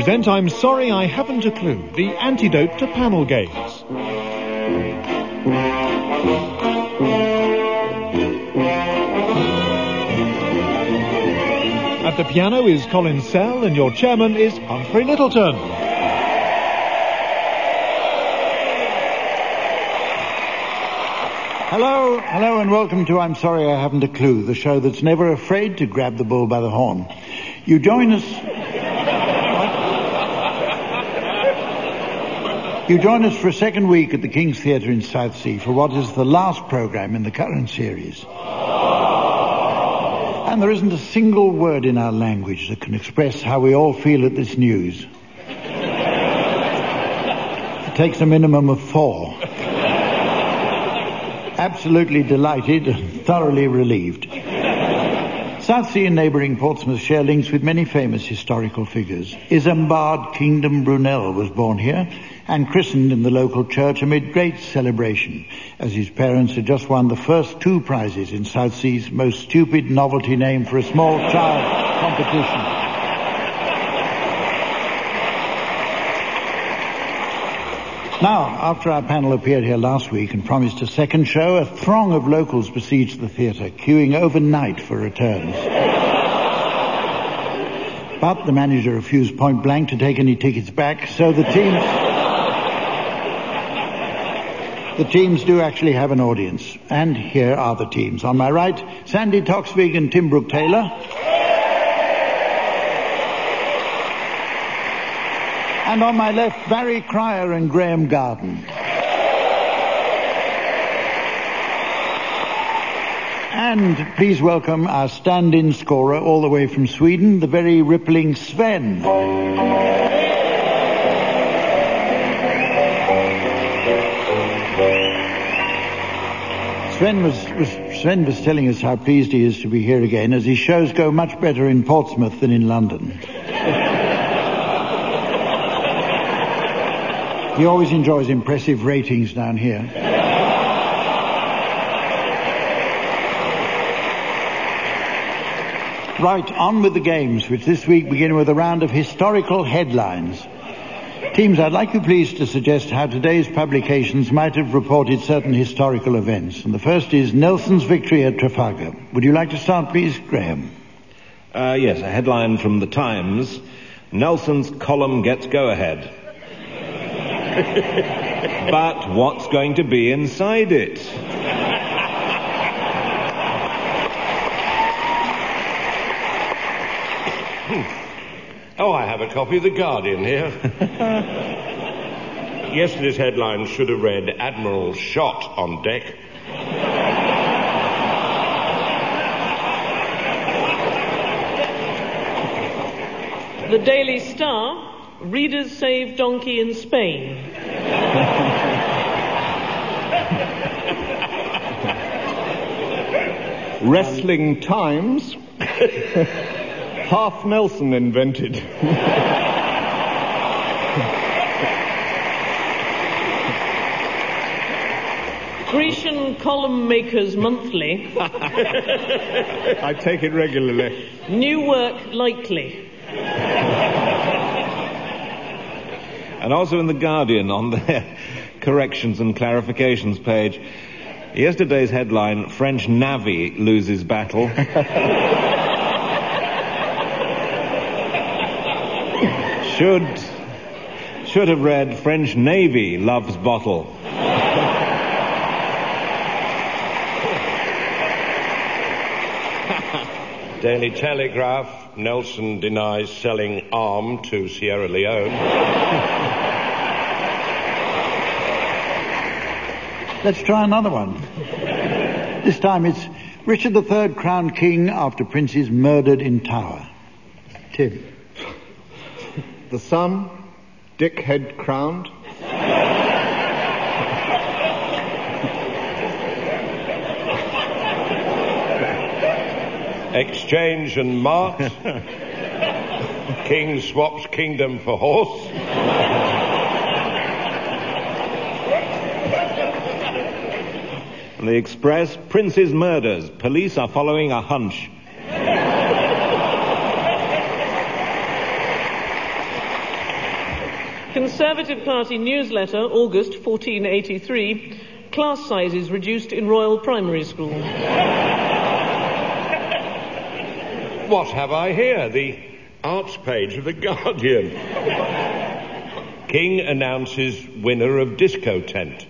present I'm Sorry I Haven't a Clue, the antidote to panel games. At the piano is Colin Sell and your chairman is Humphrey Littleton. Hello and welcome to I'm Sorry I Haven't a Clue, the show that's never afraid to grab the bull by the horn. You join us for a second week at the King's Theatre in Southsea for what is the last programme in the current series. And there isn't a single word in our language that can express how we all feel at this news. It takes a minimum of 4. Absolutely delighted and thoroughly relieved. Southsea and neighbouring Portsmouth share links with many famous historical figures. Isambard Kingdom Brunel was born here and christened in the local church amid great celebration, as his parents had just won the first 2 prizes in Southsea's most stupid novelty name for a small child competition. Now, after our panel appeared here last week and promised a second show, a throng of locals besieged the theatre, queuing overnight for returns. But the manager refused point blank to take any tickets back, so the teams do actually have an audience. And here are the teams. On my right, Sandy Toksvig and Tim Brooke-Taylor. And on my left, Barry Cryer and Graham Garden. And please welcome our stand-in scorer all the way from Sweden, the very rippling Sven. Sven was telling us how pleased he is to be here again, as his shows go much better in Portsmouth than in London. He always enjoys impressive ratings down here. Right, on with the games, which this week begin with a round of historical headlines. Teams, I'd like you please to suggest how today's publications might have reported certain historical events. And the first is Nelson's victory at Trafalgar. Would you like to start, please, Graham? Yes, a headline from the Times. Nelson's column gets go-ahead. But what's going to be inside it? Oh, I have a copy of The Guardian here. Yesterday's headline should have read, Admiral shot on deck. The Daily Star, readers save donkey in Spain. Wrestling Times, half Nelson invented. Grecian Column Makers Monthly. I take it regularly. New work likely. And also in The Guardian, on their corrections and clarifications page, yesterday's headline, French Navy loses battle. Should have read, French Navy loves bottle. Daily Telegraph, Nelson denies selling arm to Sierra Leone. Let's try another one. This time it's Richard III crowned king after princes murdered in Tower. Tim. The Sun, dickhead crowned. Exchange and mart. King swaps kingdom for horse. The Express, Prince's murders. Police are following a hunch. Conservative Party newsletter, August 1483, class sizes reduced in Royal Primary School. What have I here? The arts page of The Guardian. King announces winner of disco tent.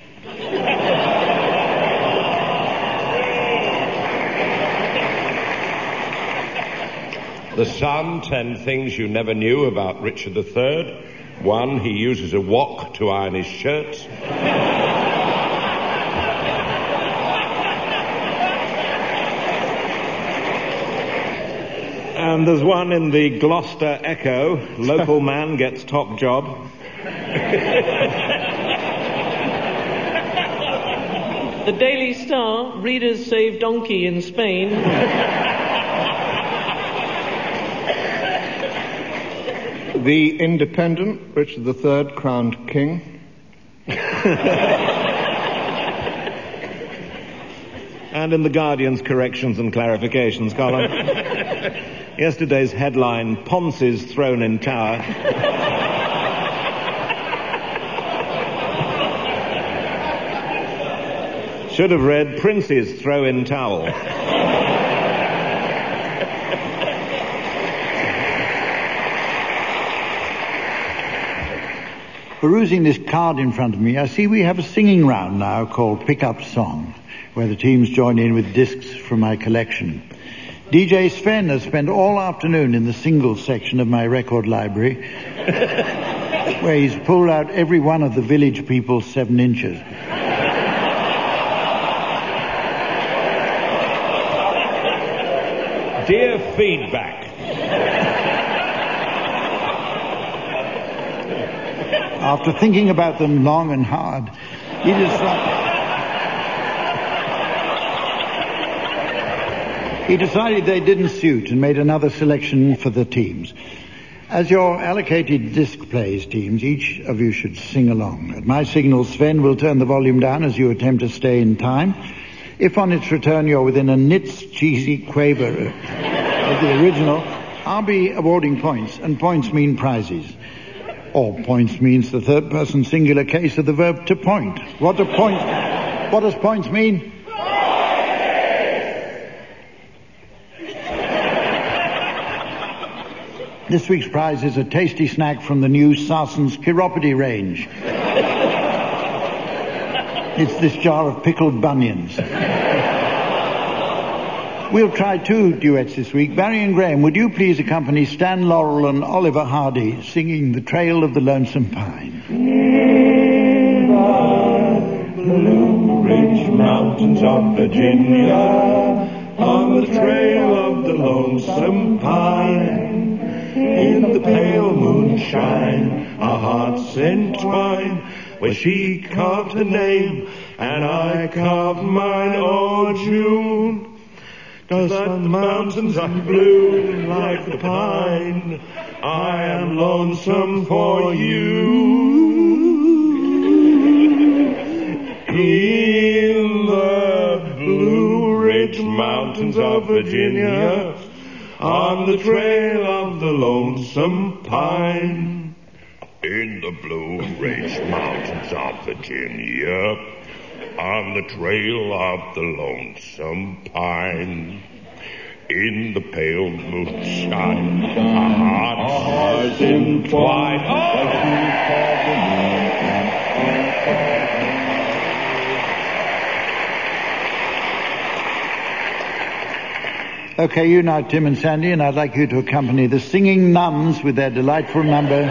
The Sun, 10 things you never knew about Richard III. 1, he uses a wok to iron his shirts. And there's one in the Gloucester Echo, local man gets top job. The Daily Star, readers save donkey in Spain. The Independent, Richard III crowned king. And in the Guardian's corrections and clarifications column, yesterday's headline, Ponce's thrown in tower. Should have read Prince's throw-in towel. Perusing this card in front of me, I see we have a singing round now called Pick Up Song, where the teams join in with discs from my collection. DJ Sven has spent all afternoon in the singles section of my record library, where he's pulled out every one of the Village People's 7 inches. Dear feedback. After thinking about them long and hard, he decided they didn't suit and made another selection for the teams. As your allocated disc plays, teams, each of you should sing along. At my signal, Sven will turn the volume down as you attempt to stay in time. If on its return you're within a nit's cheesy quaver of the original, I'll be awarding points, and points mean prizes. Or points means the third person singular case of the verb to point. What does points mean? This week's prize is a tasty snack from the new Sarson's Chiropody range. It's this jar of pickled bunions. We'll try 2 duets this week. Barry and Graham, would you please accompany Stan Laurel and Oliver Hardy singing The Trail of the Lonesome Pine? In the Blue Ridge Mountains of Virginia, on the trail of the lonesome pine, in the pale moonshine, our hearts entwine, where she carved her name and I carved mine. Oh, June, 'cause the mountains are blue like the pine, I am lonesome for you. In the Blue Ridge Mountains of Virginia, on the trail of the lonesome pine. In the Blue Ridge Mountains of Virginia, on the trail of the lonesome pine. In the pale moonshine, our hearts entwined. Okay, you now, Tim and Sandy, and I'd like you to accompany the Singing Nuns with their delightful number,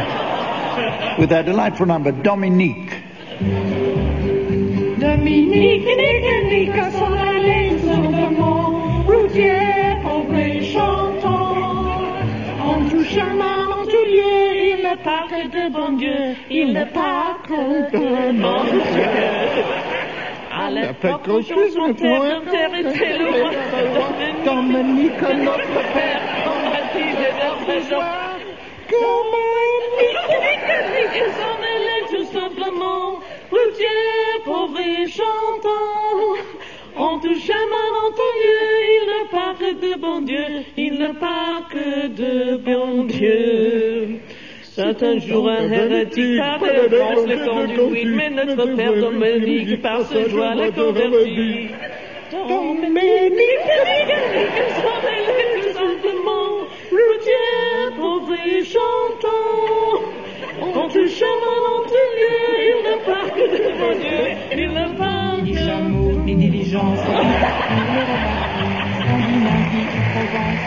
Dominique. Dominique, Nique, s'en allait simplement, routière, pauvre et chantant. En tout chemin, en tout lieu, il ne parle de bon Dieu, il ne parle de bon Dieu. À l'époque où son terre était le roi, Dominique, notre père, combattit de notre joie. Dominique, s'en allait tout simplement, routière, pauvre et chantant. En tout chemin, en tout lieu, il ne parle de bon Dieu, il ne parle que de bon Dieu. C'est un jour un hérétique parlait France l'étendue, oui, mais notre père Dominique par ce joie l'a converti. Dominique, tout simplement, routier, pauvre et chantant. Quand tu chemins dans tes lieux, il ne part que devant Dieu, il ne part Ni chameau, ni diligence, ni Scandinavie, Provence.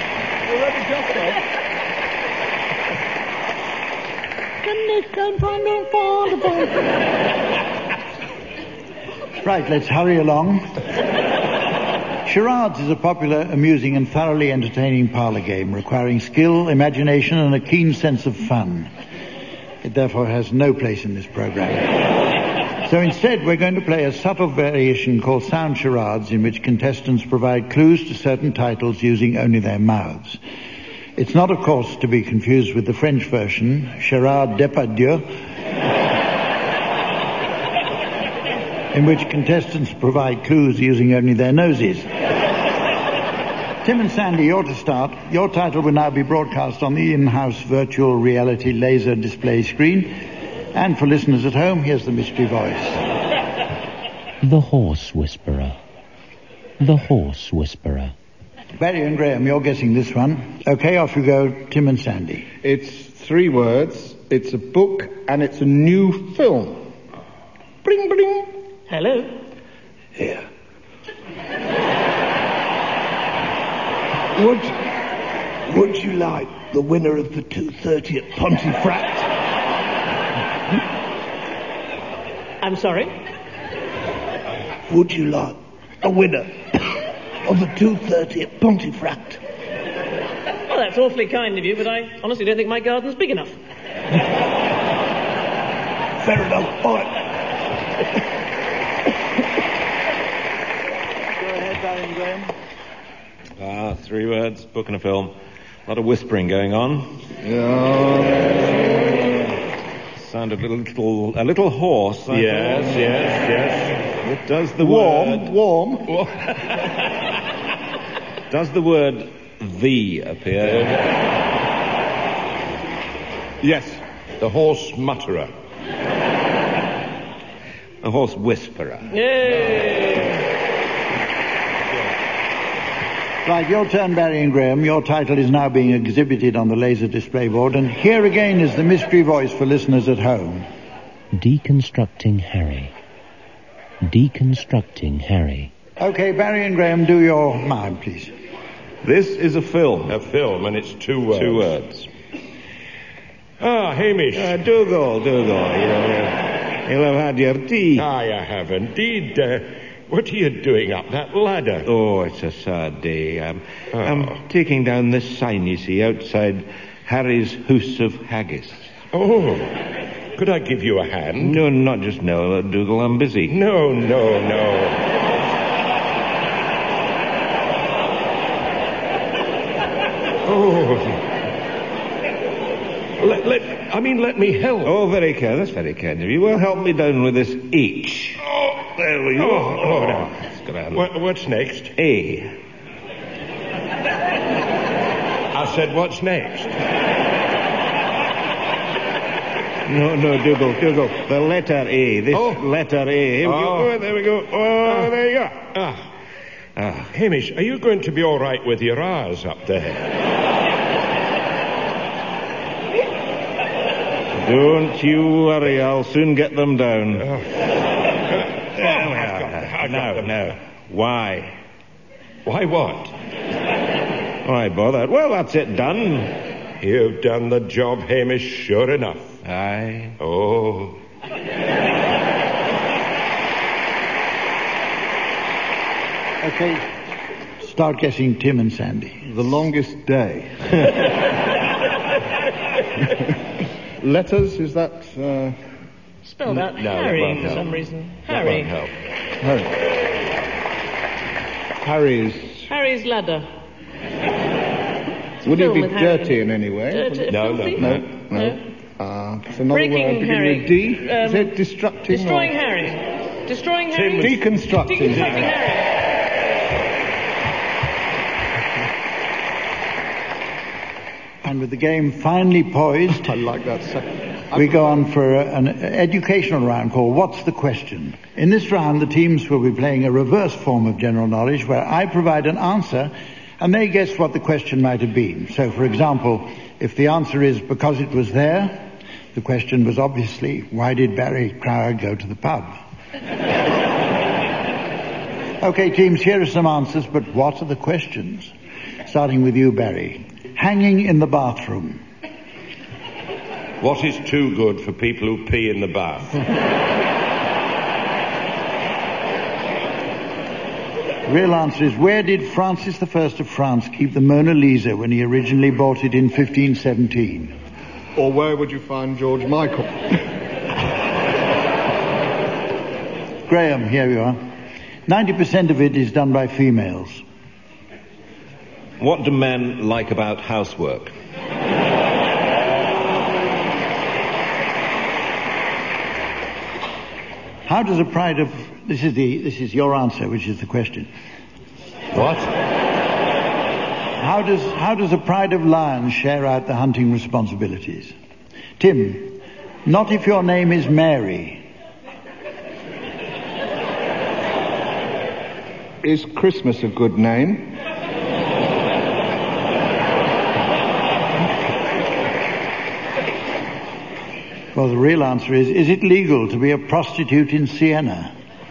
Right, let's hurry along. Charades is a popular, amusing and thoroughly entertaining parlour game requiring skill, imagination and a keen sense of fun. It therefore has no place in this programme. So instead we're going to play a subtle variation called sound charades in which contestants provide clues to certain titles using only their mouths. It's not, of course, to be confused with the French version, Charade Depardieu, in which contestants provide clues using only their noses. Tim and Sandy, you're to start. Your title will now be broadcast on the in-house virtual reality laser display screen. And for listeners at home, here's the mystery voice. The Horse Whisperer. The Horse Whisperer. Barry and Graham, you're guessing this one. Okay, off you go, Tim and Sandy. It's 3 words, it's a book, and it's a new film. Bring, bring. Hello. Here. Would you like the winner of the 2:30 at Pontefract? I'm sorry? Would you like a winner of the 2:30 at Pontefract? Well, that's awfully kind of you, but I honestly don't think my garden's big enough. Fair enough. All right. Go ahead, Barry and Graham. 3 words, book and a film. A lot of whispering going on. Sounded a little hoarse. Yes. Does the Warm. Does the word "the" appear? Yes. The horse mutterer. A horse whisperer. Yay! Right, your turn, Barry and Graham. Your title is now being exhibited on the laser display board, and here again is the mystery voice for listeners at home. Deconstructing Harry. Deconstructing Harry. Okay, Barry and Graham, do your mime, please. This is a film. A film, and it's 2 words. 2 words. Hamish. Dougal. You'll have had your tea. I have indeed. What are you doing up that ladder? Oh, it's a sad day. I'm taking down this sign you see outside Harry's House of Haggis. Oh, could I give you a hand? No, not just now, Dougal. I'm busy. No. Let me help. Oh, very kind. That's very kind of you. Well, help me down with this H. Oh, there we go. No. That's grand. What's next? A. I said, what's next? No, Dougal. The letter A. This letter A. Here we go. Oh, there we go. Oh, there you go. Hamish, are you going to be all right with your R's up there? Don't you worry, I'll soon get them down. Now. Why? Why what? Why bother? Well, that's it done. You've done the job, Hamish, sure enough. Aye. Oh. Okay, start guessing Tim and Sandy. The longest day. Letters, is that... Spelled out No, Harry for some reason. Harry. That won't help. Harry's ladder. Would it Film be with dirty Harry. in any way? No. It's another Breaking word beginning Harry. with D. Is it destructing? Destroying Harry. Destroying Harry. Deconstructing. Deconstructing Harry. And with the game finally poised, I like that. we go on for an educational round called What's the Question? In this round, the teams will be playing a reverse form of general knowledge where I provide an answer and they guess what the question might have been. So, for example, if the answer is because it was there, the question was obviously, why did Barry Crowder go to the pub? Okay, teams, here are some answers, but what are the questions? Starting with you, Barry. Hanging in the bathroom. What is too good for people who pee in the bath? The real answer is, where did Francis I of France keep the Mona Lisa when he originally bought it in 1517? Or where would you find George Michael? Graham, here you are. 90% of it is done by females. What do men like about housework? How does a pride of... This is your answer, which is the question. What? How does a pride of lions share out the hunting responsibilities? Tim, not if your name is Mary. Is Christmas a good name? Well, the real answer is it legal to be a prostitute in Siena?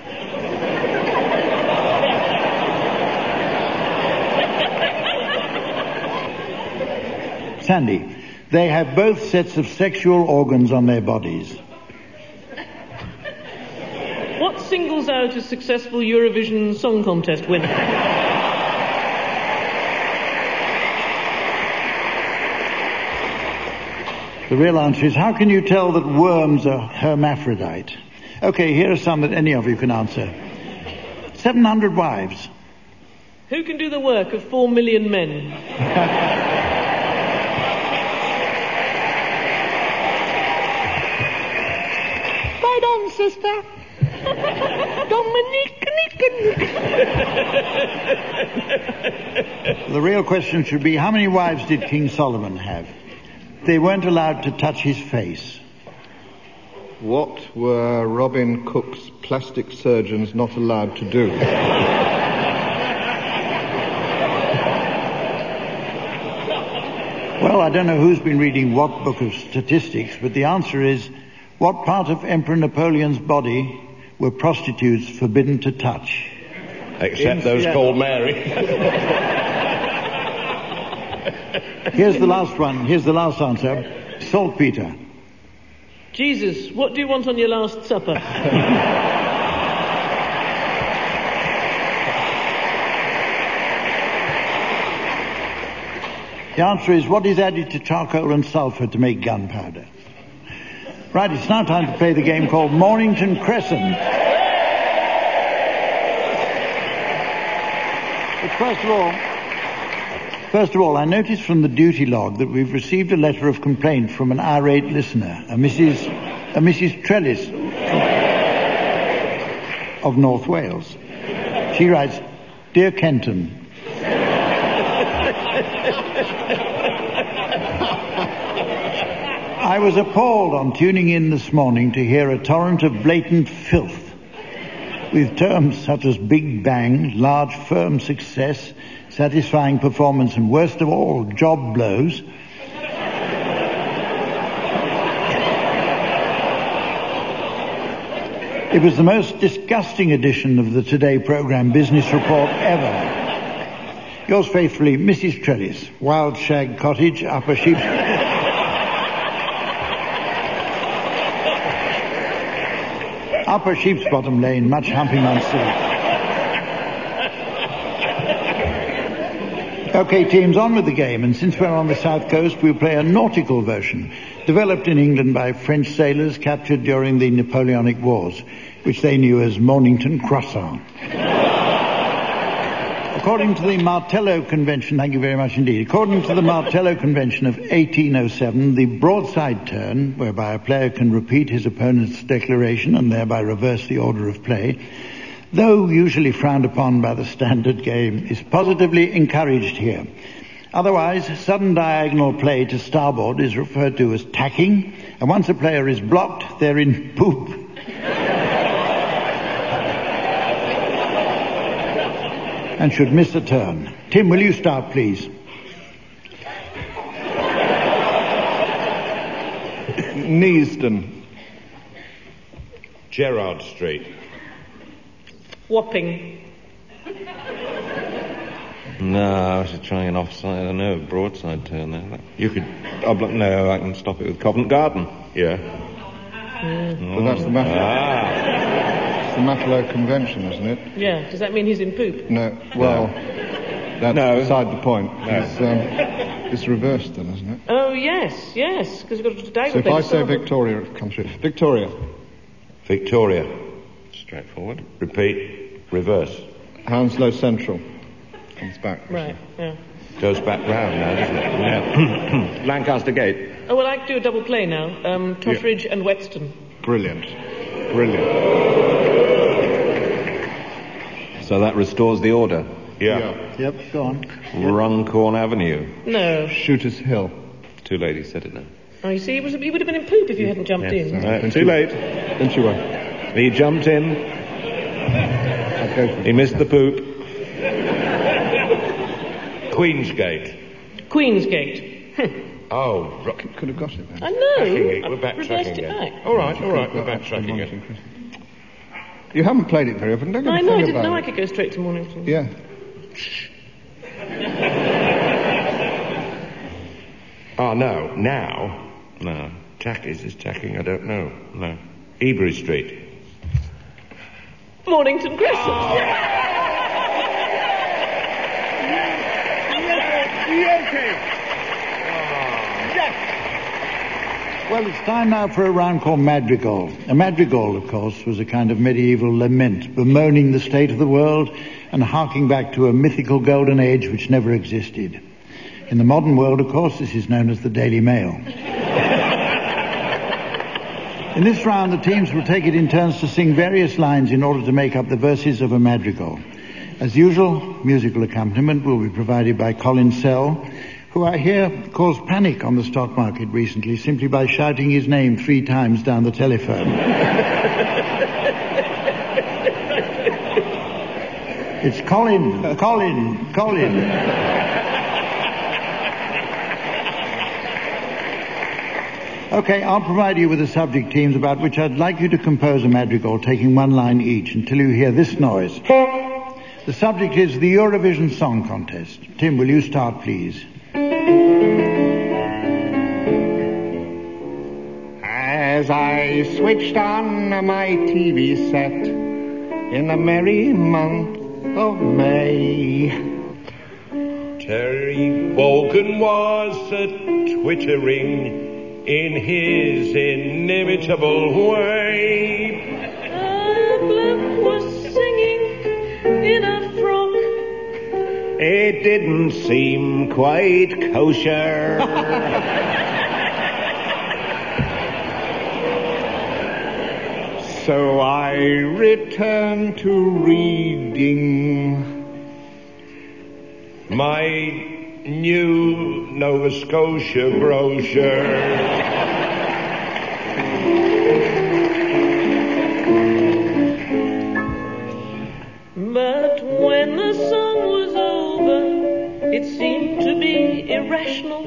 Sandy, they have both sets of sexual organs on their bodies. What singles out a successful Eurovision Song Contest winner? The real answer is, how can you tell that worms are hermaphrodite? Okay, here are some that any of you can answer. 700 wives. Who can do the work of 4 million men? Right on, sister. Dominique. The real question should be, how many wives did King Solomon have? They weren't allowed to touch his face. What were Robin Cook's plastic surgeons not allowed to do? Well, I don't know who's been reading what book of statistics, but the answer is, what part of Emperor Napoleon's body were prostitutes forbidden to touch? Except those called Mary. Here's the last one. Here's the last answer. Saltpeter. Jesus, what do you want on your last supper? The answer is, what is added to charcoal and sulphur to make gunpowder? Right, it's now time to play the game called Mornington Crescent. But first of all, I noticed from the duty log that we've received a letter of complaint from an irate listener, a Mrs. Trellis of North Wales. She writes, Dear Kenton, I was appalled on tuning in this morning to hear a torrent of blatant filth with terms such as big bang, large firm success, satisfying performance, and worst of all, job blows. It was the most disgusting edition of the Today programme Business Report ever. Yours faithfully, Mrs. Trellis, Wild Shag Cottage, Upper Sheepsbottom Lane, Much Humping on Sea. Okay, teams, on with the game, and since we're on the south coast, we'll play a nautical version, developed in England by French sailors captured during the Napoleonic Wars, which they knew as Mornington Croissant. According to the Martello Convention, thank you very much indeed, according to the Martello Convention of 1807, the broadside turn, whereby a player can repeat his opponent's declaration and thereby reverse the order of play, though usually frowned upon by the standard game, is positively encouraged here. Otherwise, sudden diagonal play to starboard is referred to as tacking, and once a player is blocked, they're in poop. And should miss a turn. Tim, will you start, please? Neasden. Gerrard Street. Wapping. No, I was just trying an offside, I don't know, broadside turn there. You could... no, I can stop it with Covent Garden. Yeah. Well, that's the It's the Matelot Convention, isn't it? Yeah. Does that mean he's in poop? No. Well, that's beside the point. No. It's reversed then, isn't it? Oh, yes, because you've got to diagonal So if play I to say starboard. Victoria, it comes through. Victoria. Victoria. Straightforward. Repeat. Reverse. Hounslow Central. Comes back. Right, yeah. Goes back round now, doesn't it? Yeah. Lancaster Gate. Oh, well, I could do a double play now. Totteridge and Whetstone. Brilliant. So that restores the order. Yeah. Yep, go on. Runcorn Avenue. No. Shooters Hill. Two ladies said it now. Oh, you see, he would have been in poop if you hadn't jumped in. Right, too late. Don't you worry. He jumped in. I'll go for it. He missed the poop. Queensgate. Queensgate. Oh, Could have got it then. I know. We're I backtracking reversed it again. back. All right, we're backtracking again. You haven't played it very often. Don't No, I think know, I about didn't know it. I could go straight to Mornington. Yeah. Oh, no. Now. No. Is this tacking? I don't know. No. Ebury Street. Mornington Crescent. Well, it's time now for a round called Madrigal. A madrigal, of course, was a kind of medieval lament, bemoaning the state of the world and harking back to a mythical golden age which never existed. In the modern world, of course, this is known as the Daily Mail. In this round, the teams will take it in turns to sing various lines in order to make up the verses of a madrigal. As usual, musical accompaniment will be provided by Colin Sell, who I hear caused panic on the stock market recently simply by shouting his name 3 times down the telephone. It's Colin. Okay, I'll provide you with the subject teams about which I'd like you to compose a madrigal, taking 1 line each until you hear this noise. The subject is the Eurovision Song Contest. Tim, will you start, please? As I switched on my TV set in the merry month of May, Terry Wogan was twittering in his inimitable way. Blimp was singing in a frock. It didn't seem quite kosher. so I returned to reading My new Nova Scotia brochure. But when the song was over, it seemed to be irrational.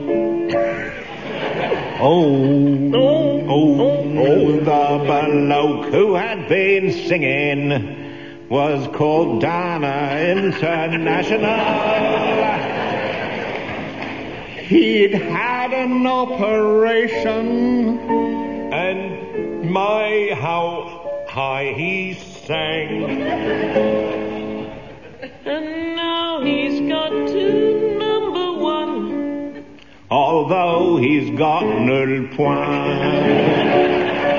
The bloke who had been singing was called Dana International. He'd had an operation, And my, how high he sang. And now he's got to number 1. Although he's got nul point.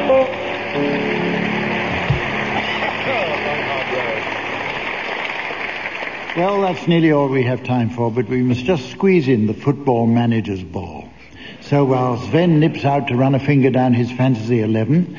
Well, that's nearly all we have time for, but we must just squeeze in the football manager's ball. So while Sven nips out to run a finger down his fantasy 11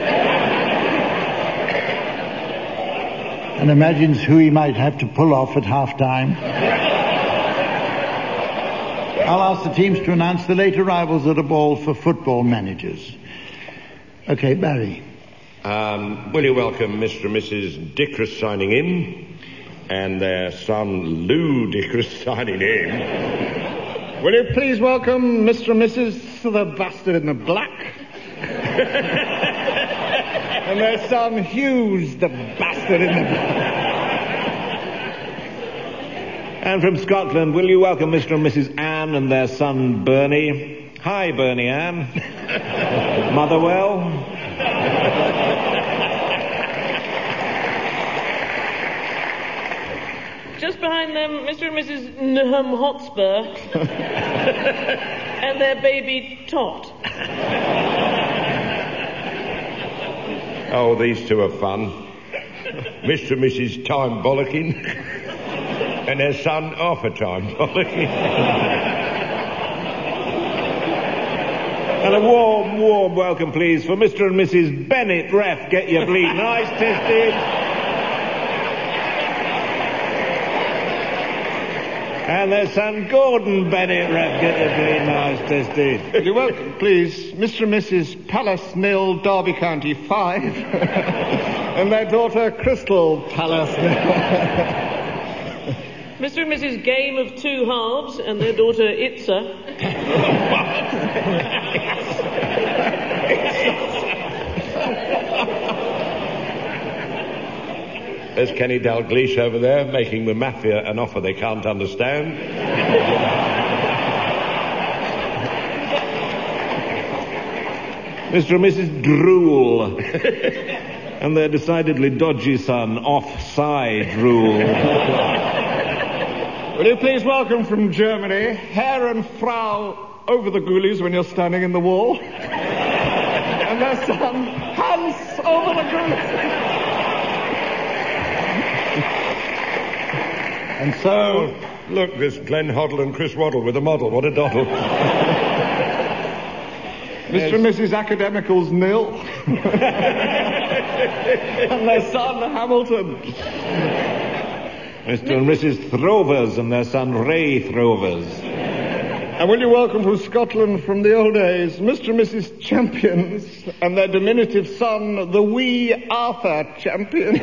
and imagines who he might have to pull off at half-time, I'll ask the teams to announce the late arrivals at a ball for football managers. Okay, Barry. Will you welcome Mr. and Mrs. Dickrus signing in, and their son Lou Dickrus signing in. Will you please welcome Mr. and Mrs. the Bastard in the Black? And their son Hughes, the Bastard in the Black. And from Scotland, will you welcome Mr. and Mrs. Anne and their son Bernie? Hi, Bernie Ann. Motherwell? Just behind them, Mr. and Mrs. Nahum Hotspur and their baby Tot. Oh, these two are fun. Mr. and Mrs. Time Bollocking and their son Arthur Time Bollocking. And a warm, warm welcome, please, for Mr. and Mrs. Bennett Ref. Get your bleeding eyes tested. And their son Gordon Bennett Ref. Get your bleeding eyes tested. You're welcome, please. Mr. and Mrs. Palace 0, Derby County 5. And their daughter Crystal Palace 0. Mr. and Mrs. Game of Two Halves and their daughter Itza. There's Kenny Dalglish over there, making the mafia an offer they can't understand. Mr. and Mrs. Drool. And their decidedly dodgy son, Offside Rule. Will you please welcome from Germany, Herr and Frau over the ghoulies when you're standing in the wall? And their son, Hans over the ghoulies. And so... Look, there's Glenn Hoddle and Chris Waddle with a model. What a doddle. Mr. and Mrs. Academicals 0. And their son, Hamilton. Mr. and Mrs. Throwers and their son Ray Throwers. And will you welcome from Scotland from the old days, Mr. and Mrs. Champions and their diminutive son, the wee Arthur Champion.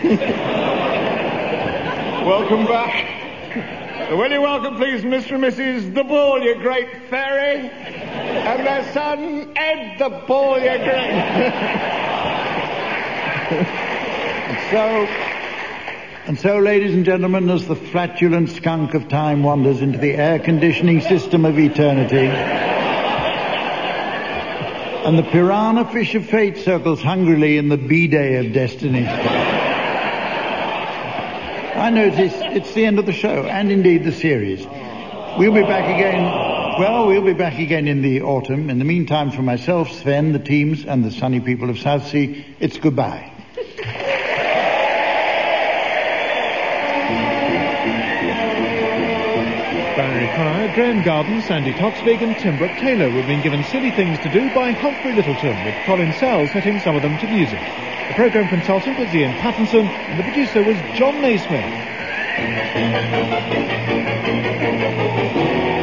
Welcome back. Will you welcome, please, Mr. and Mrs. The Bull, you great fairy, and their son, Ed the Bull, you great... And so, ladies and gentlemen, as the flatulent skunk of time wanders into the air-conditioning system of eternity, and the piranha fish of fate circles hungrily in the B-day of destiny, I notice it's the end of the show, and indeed the series. We'll be back again in the autumn. In the meantime, for myself, Sven, the teams, and the sunny people of Southsea, it's goodbye. Barry Cryer, Graham Garden, Sandy Toksvig and Tim Brooke Taylor were being given silly things to do by Humphrey Littleton, with Colin Sell setting some of them to music. The programme consultant was Ian Pattinson, and the producer was John Naismith.